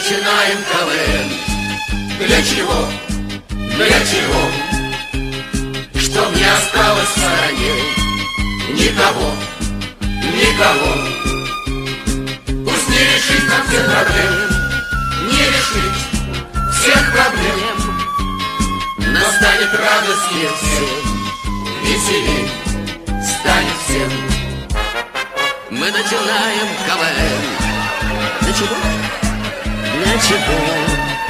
начинаем КВН. Для чего? Для чего? Что мне осталось в стороне? Никого, никого. Пусть не решить нам всех проблем, не решить всех проблем, но станет радостнее всем, веселей станет всем. Мы начинаем КВН. Для чего? Для чего?